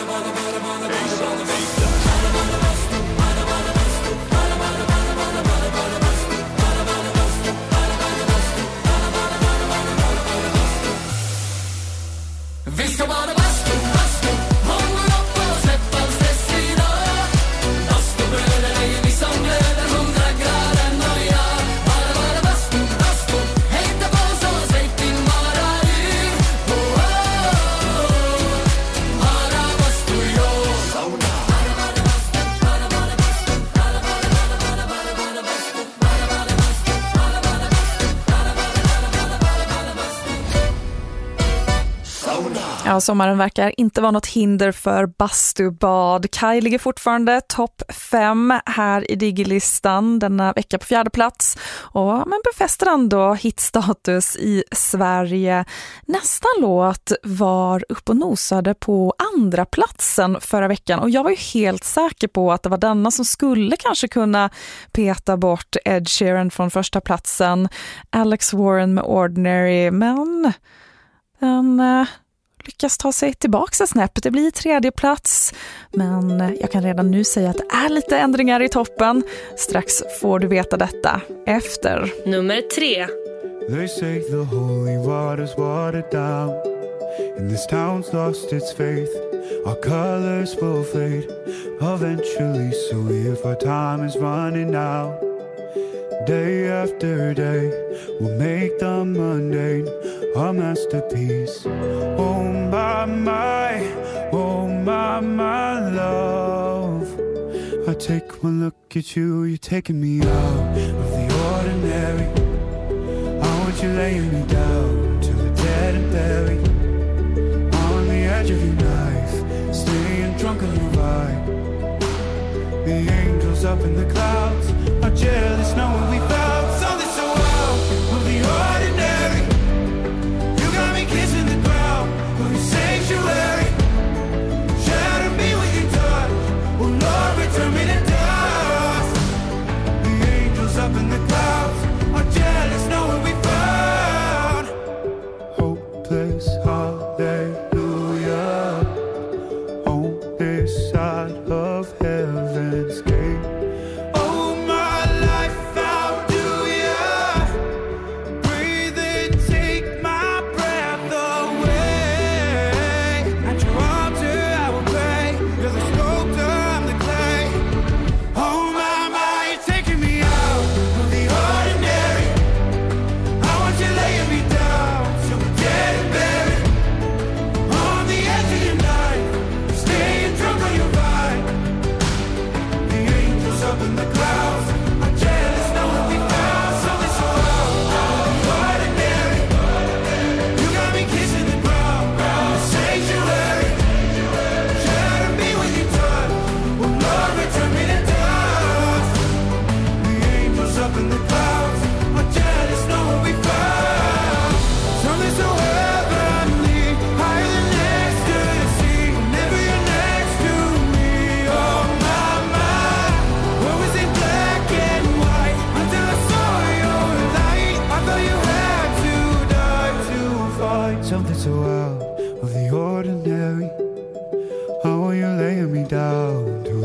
vi ska bara bastu, ångon upp och släppa all stress idag. Bastubröder är vi som glöder 100 grader nöja. Bara bastu, hejta på så svejt in bara yr. Oh, oh, oh. Bara bastu, ja. Sauna. Ja, sommaren verkar inte vara något hinder för bastubad. Kai ligger fortfarande topp 5 här i Digilistan denna vecka på 4:e plats. Men befäster ändå hitstatus i Sverige. Nästa låt var upp och nosade på 2:a platsen förra veckan. Och jag var ju helt säker på att det var denna som skulle kanske kunna peta bort Ed Sheeran från 1:a platsen. Alex Warren med Ordinary, men den lyckas ta sig tillbaka snäppet. Det blir 3:e plats, men jag kan redan nu säga att det är lite ändringar i toppen. Strax får du veta detta efter Nummer 3. They say the holy water's watered down, and this town's lost its faith. Our colors will fade eventually, so if our time is running out, day after day we'll make the mundane a masterpiece. Oh my love, I take one look at you, you're taking me out of the ordinary. I want you laying me down to the dead and buried, on the edge of your knife, staying drunk on your ride. The angels up in the clouds are jealous knowing we found something so out of the ordinary. You got me kissing the ground of your sanctuary. Shatter me with your touch, oh Lord, return me to dust. The angels up in the clouds are jealous knowing we found hopeless hallelujah on this side of heaven's gate. Oh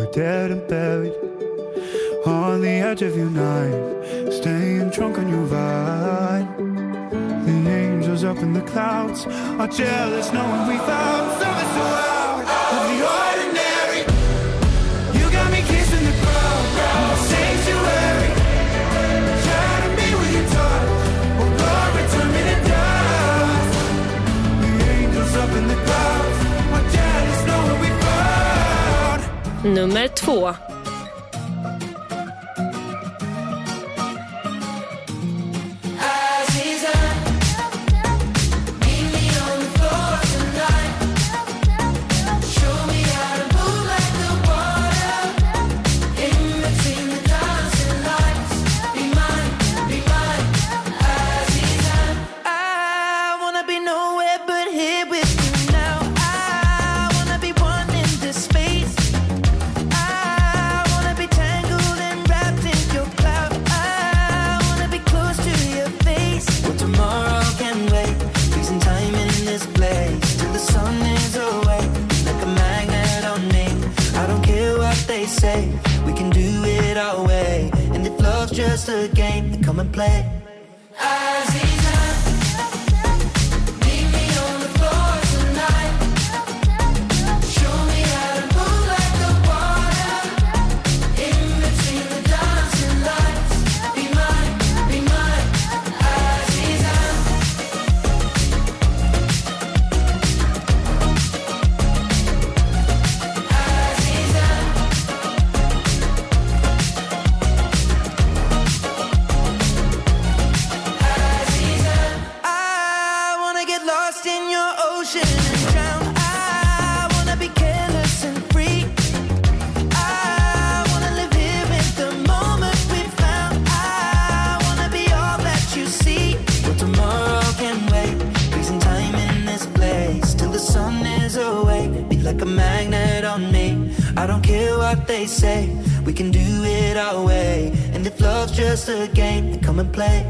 dead and buried. On the edge of your knife, staying drunk on your vine. The angels up in the clouds are jealous knowing we found something so out of the ordinary. You got me kissing the ground, sanctuary. Try to be with your touch, oh Lord, return me to dust. The angels up in the clouds are jealous knowing we found. Nummer 2. We can do it our way, and if love's just a game, then come and play. They say we can do it our way, and if love's just a game, then come and play.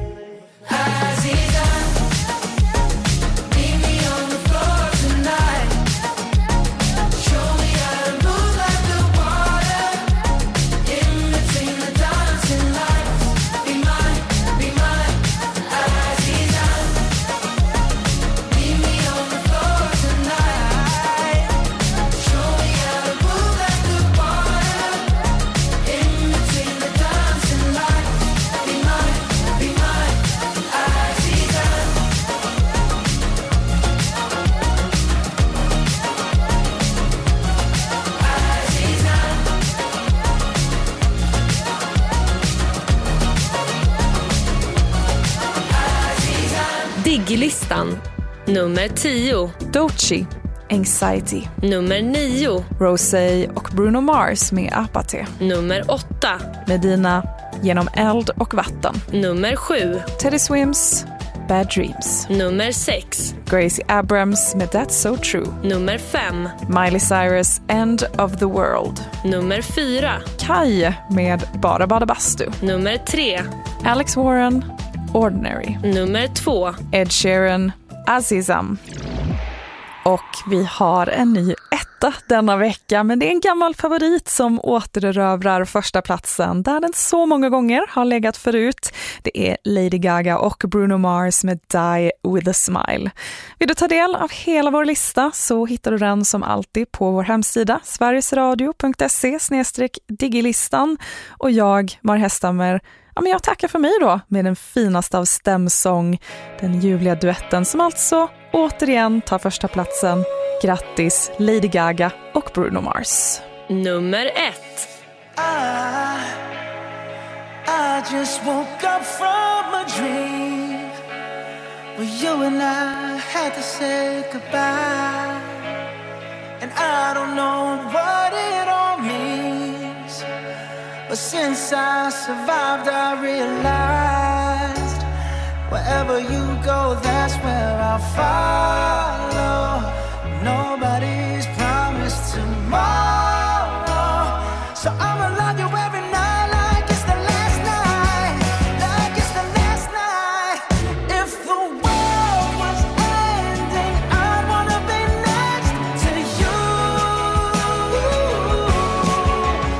Listan. Nummer 10. Doechii, Anxiety. Nummer 9. Rosé och Bruno Mars med Apathy. Nummer 8. Medina, Genom eld och vatten. Nummer 7. Teddy Swims, Bad Dreams. Nummer 6. Gracie Abrams med That's So True. Nummer 5. Miley Cyrus, End of the World. Nummer 4. Kai med Bara Bada Bastu. Nummer 3. Alex Warren, Ordinary. Nummer 2. Ed Sheeran, Azizam. Och vi har en ny etta denna vecka, men det är en gammal favorit som återerövrar första platsen där den så många gånger har legat förut. Det är Lady Gaga och Bruno Mars med Die With A Smile. Vill du ta del av hela vår lista så hittar du den som alltid på vår hemsida sverigesradio.se/digilistan. Och jag, Mari Hesthammer, jag tackar för mig då med den finaste av stämsång, den ljuvliga duetten som alltså återigen tar första platsen. Grattis Lady Gaga och Bruno Mars. Nummer 1. I just woke up from a dream where you and I had to say goodbye, and I don't know what it all means, but since I survived I realized wherever you go, that's where I'll follow. Nobody's promised tomorrow, so I'ma love you every night like it's the last night, like it's the last night. If the world was ending, I'd wanna be next to you.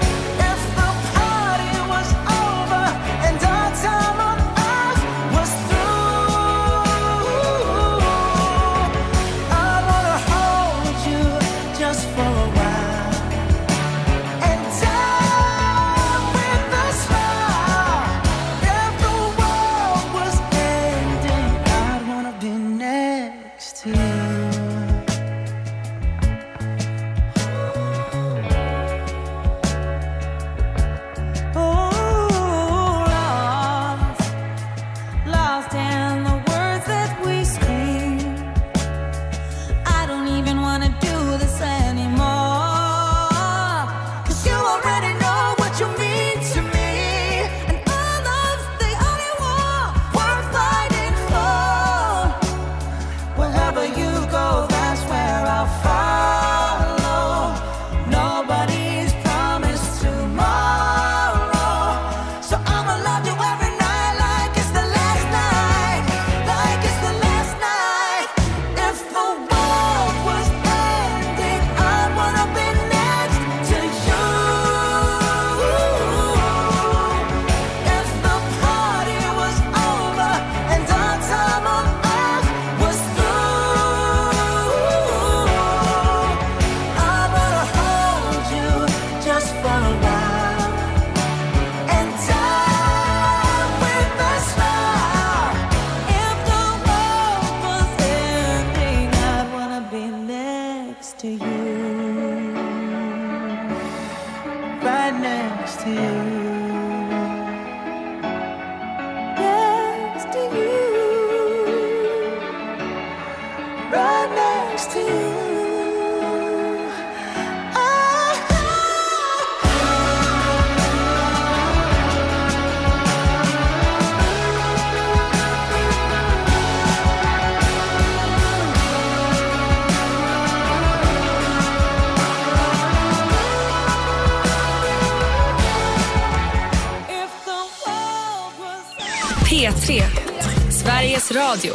right next to you. Next to you. Right next to you. P3, Sveriges Radio.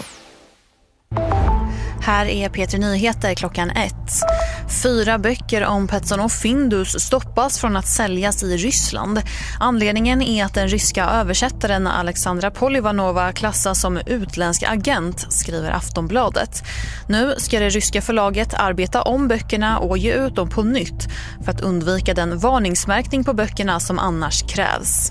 Här är P3 Nyheter klockan 1. 4 böcker om Petson och Findus stoppas från att säljas i Ryssland. Anledningen är att den ryska översättaren Alexandra Polivanova klassas som utländsk agent, skriver Aftonbladet. Nu ska det ryska förlaget arbeta om böckerna och ge ut dem på nytt för att undvika den varningsmärkning på böckerna som annars krävs.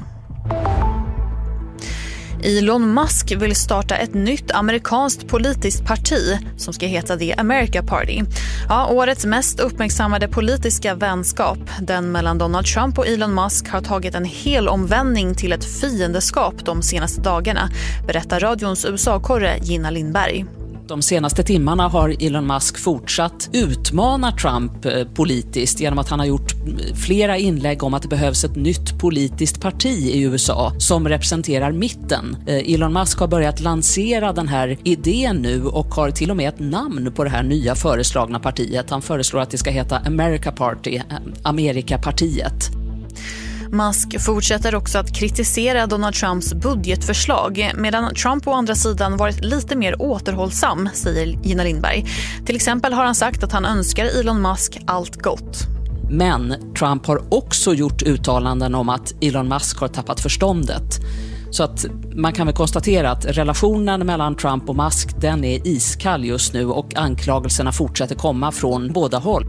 Elon Musk vill starta ett nytt amerikanskt politiskt parti som ska heta The America Party. Ja, årets mest uppmärksammade politiska vänskap, den mellan Donald Trump och Elon Musk, har tagit en hel omvändning till ett fiendeskap de senaste dagarna, berättar radions USA-korre Gina Lindberg. De senaste timmarna har Elon Musk fortsatt utmana Trump politiskt genom att han har gjort flera inlägg om att det behövs ett nytt politiskt parti i USA som representerar mitten. Elon Musk har börjat lansera den här idén nu och har till och med ett namn på det här nya föreslagna partiet. Han föreslår att det ska heta America Party, Amerikapartiet. Musk fortsätter också att kritisera Donald Trumps budgetförslag, medan Trump å andra sidan varit lite mer återhållsam, säger Gina Lindberg. Till exempel har han sagt att han önskar Elon Musk allt gott. Men Trump har också gjort uttalanden om att Elon Musk har tappat förståndet. Så att man kan väl konstatera att relationen mellan Trump och Musk, den är iskall just nu och anklagelserna fortsätter komma från båda håll.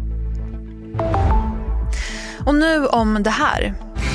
Och nu om det här.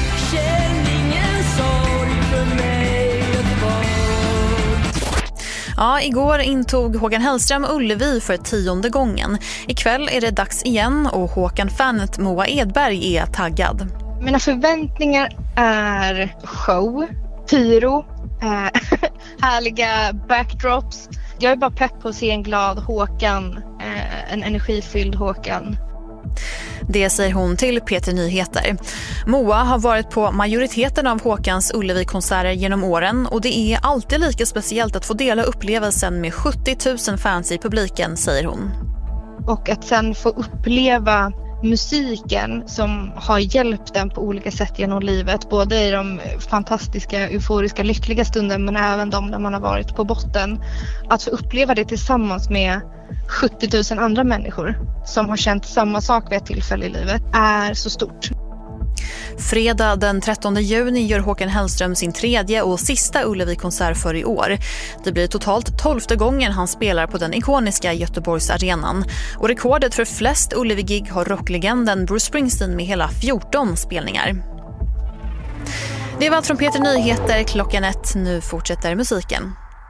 Ja, igår intog Håkan Hellström Ullevi för 10:e gången. Ikväll är det dags igen och Håkan-fanet Moa Edberg är taggad. Mina förväntningar är show, pyro, härliga backdrops. Jag är bara pepp på att se en glad Håkan, en energifylld Håkan. Det säger hon till P3 Nyheter. Moa har varit på majoriteten av Håkans Ullevi-konserter genom åren och det är alltid lika speciellt att få dela upplevelsen med 70 000 fans i publiken, säger hon. Och att sen få uppleva musiken som har hjälpt den på olika sätt genom livet. Både i de fantastiska, euforiska, lyckliga stunden men även de där man har varit på botten. Att få uppleva det tillsammans med 70 000 andra människor som har känt samma sak vid ett tillfälle i livet är så stort. Fredag den 13 juni gör Håkan Hellström sin 3:e och sista Ullevi-konsert för i år. Det blir totalt 12:e gången han spelar på den ikoniska Göteborgsarenan. Och rekordet för flest Ullevi-gig har rocklegenden Bruce Springsteen med hela 14 spelningar. Det var allt från P3 Nyheter klockan 1. Nu fortsätter musiken.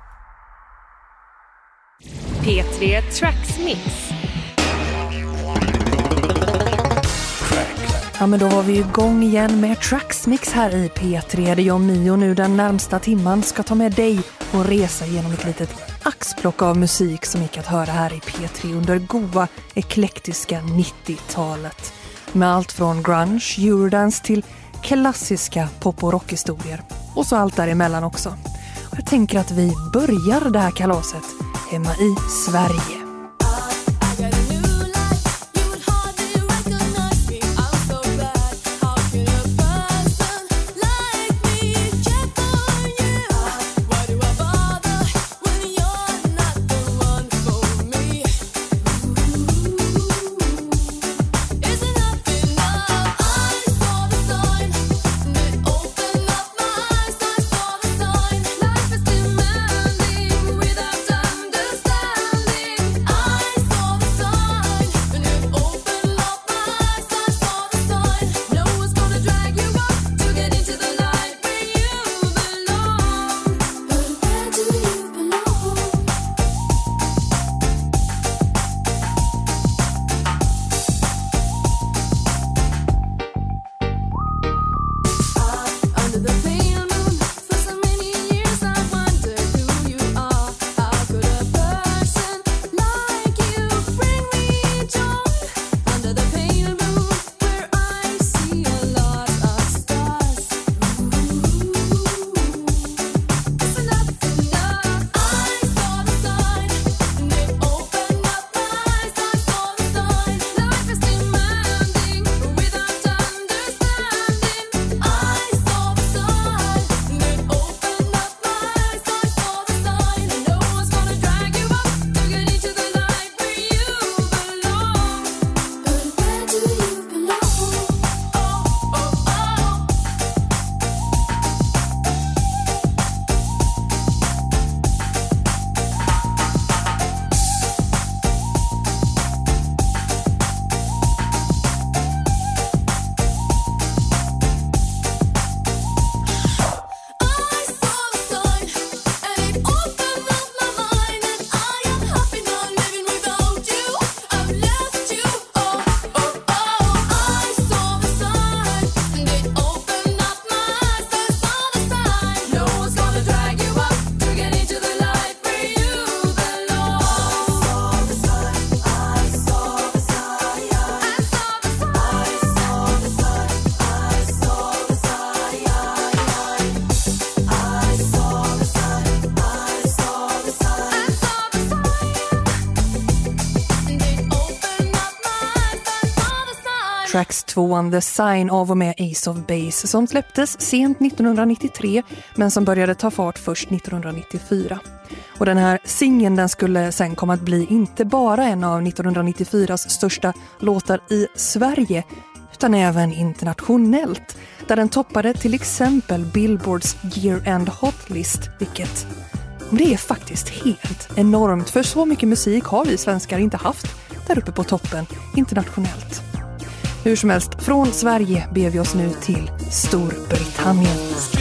P3 Tracks Mix. Ja, men då var vi igång igen med Tracksmix här i P3. Det är jag och Mio nu den närmsta timman ska ta med dig på en resa genom ett litet axplock av musik som gick att höra här i P3 under goa, eklektiska 90-talet. Med allt från grunge, eurodance till klassiska pop- och rockhistorier. Och så allt däremellan också. Och jag tänker att vi börjar det här kalaset hemma i Sverige. Trax 2 The Sign av och med Ace of Base som släpptes sent 1993 men som började ta fart först 1994. Och den här singeln den skulle sen komma att bli inte bara en av 1994s största låtar i Sverige utan även internationellt, där den toppade till exempel Billboards Year End Hot List, vilket det är faktiskt helt enormt, för så mycket musik har vi svenskar inte haft där uppe på toppen internationellt. Hur som helst, från Sverige ber vi oss nu till Storbritannien.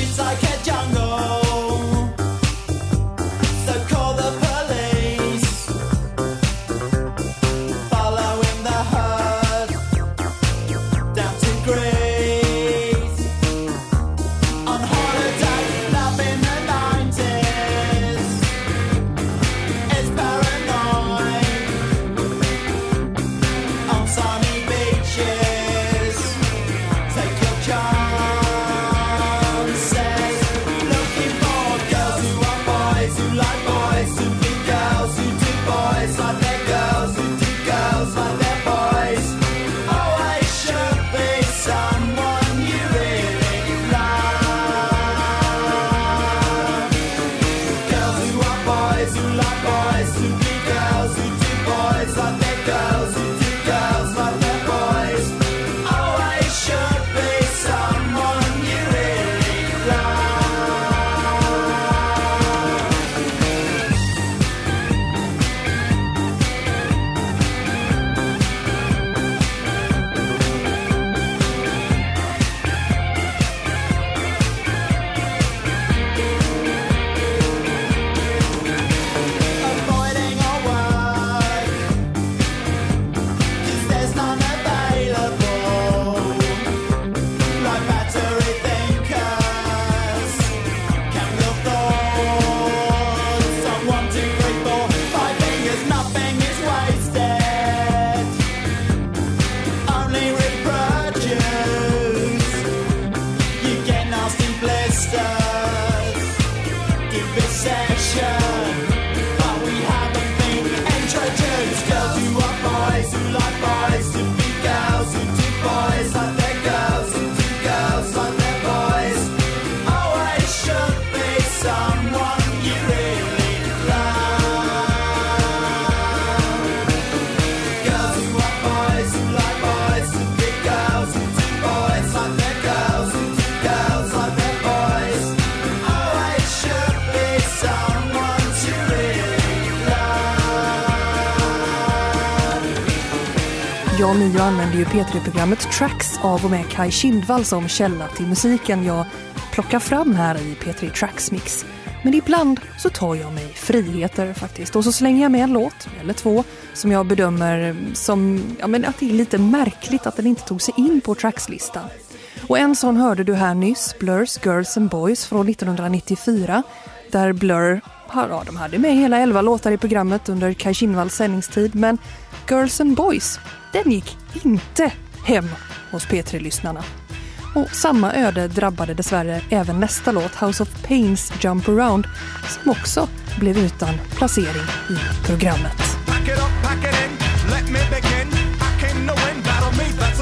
Jag och Mio använder ju P3-programmet Trax av och med Kai Kindvall som källa till musiken jag plockar fram här i P3 Trax Mix. Men ibland så tar jag mig friheter faktiskt. Och så slänger jag med en låt, eller två, som jag bedömer som att det är lite märkligt att den inte tog sig in på Trax-listan. Och en sån hörde du här nyss, Blurs Girls and Boys från 1994. Där Blur, de hade med hela 11 låtar i programmet under Kai Kindvalls sändningstid. Men Girls and Boys, den gick inte hem hos P3-lyssnarna. Och samma öde drabbade dessvärre även nästa låt, House of Pains Jump Around, som också blev utan placering i programmet.